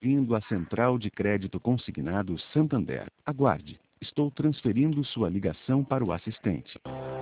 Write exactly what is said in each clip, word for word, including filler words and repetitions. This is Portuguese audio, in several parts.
Vindo à Central de Crédito Consignado Santander. Aguarde. Estou transferindo sua ligação para o assistente.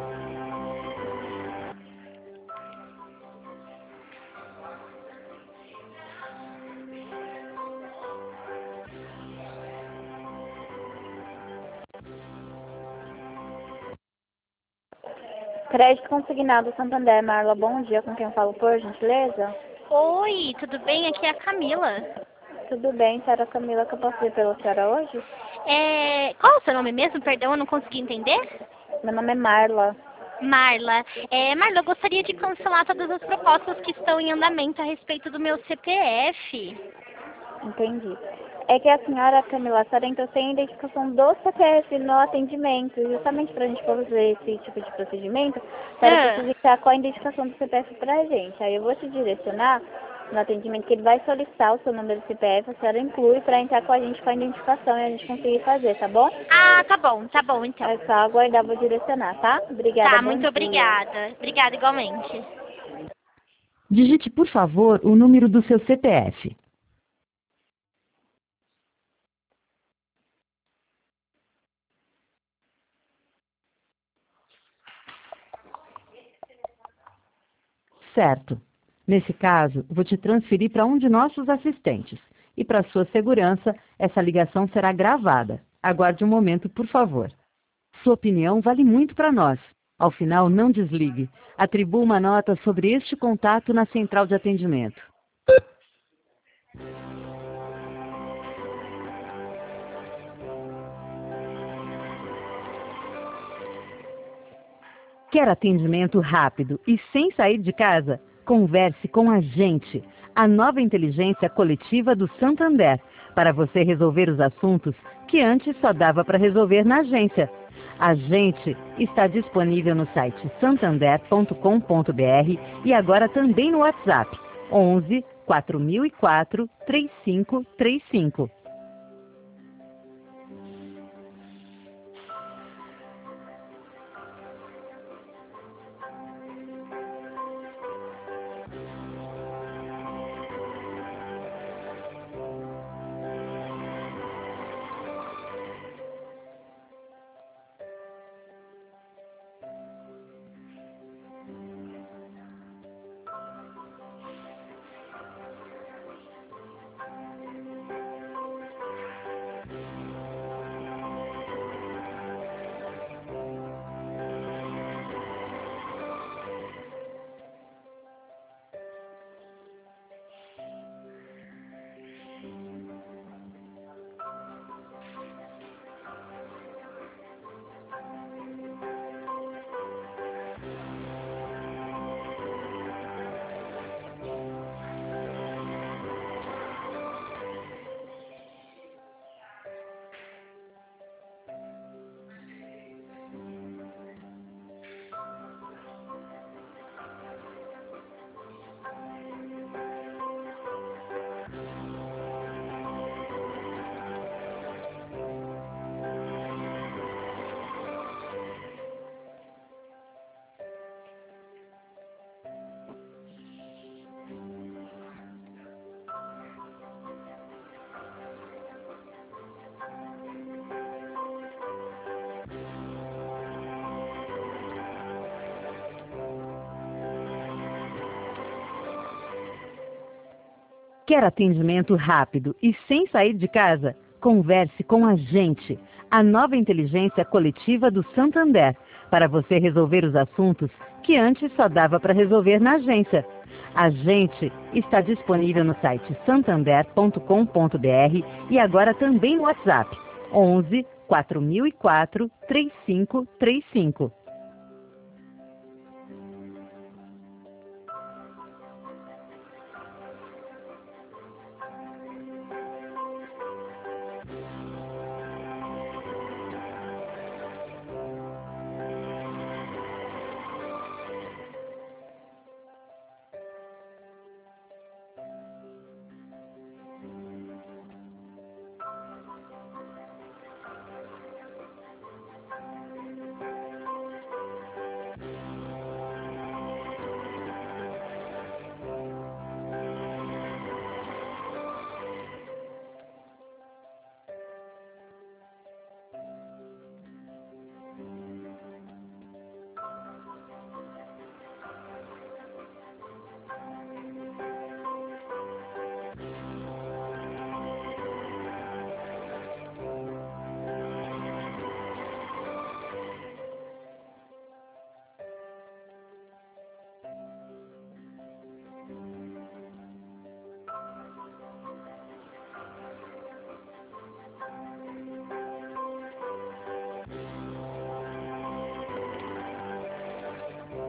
Crédito Consignado Santander, Marla, bom dia. Com quem eu falo, por gentileza? Oi, tudo bem? Aqui é a Camila. Tudo bem, senhora Camila, que eu posso ver pela senhora hoje? É... Qual é o seu nome mesmo? Perdão, eu não consegui entender. Meu nome é Marla. Marla. É, Marla, eu gostaria de cancelar todas as propostas que estão em andamento a respeito do meu C P F. Entendi. É que a senhora Camila, a senhora entrou sem a identificação do C P F no atendimento. Justamente para a gente fazer esse tipo de procedimento, a senhora Ah. precisa estar com a identificação do C P F para a gente. Aí eu vou te direcionar no atendimento que ele vai solicitar o seu número do C P F, a senhora inclui para entrar com a gente com a identificação e a gente conseguir fazer, tá bom? Ah, tá bom, tá bom então. É só aguardar, vou direcionar, tá? Obrigada, Tá, bom muito dia. obrigada. Obrigada igualmente. Digite, por favor, o número do seu C P F. Certo. Nesse caso, vou te transferir para um de nossos assistentes. E para sua segurança, essa ligação será gravada. Aguarde um momento, por favor. Sua opinião vale muito para nós. Ao final, não desligue. Atribua uma nota sobre este contato na central de atendimento. Quer atendimento rápido e sem sair de casa? Converse com a gente, a nova inteligência coletiva do Santander, para você resolver os assuntos que antes só dava para resolver na agência. A gente está disponível no site santander ponto com ponto br e agora também no WhatsApp onze, quatro mil e quatro, trinta e cinco trinta e cinco. Quer atendimento rápido e sem sair de casa? Converse com a gente, a nova inteligência coletiva do Santander, para você resolver os assuntos que antes só dava para resolver na agência. A gente está disponível no site santander ponto com ponto br e agora também no WhatsApp onze, quatro mil e quatro, trinta e cinco trinta e cinco.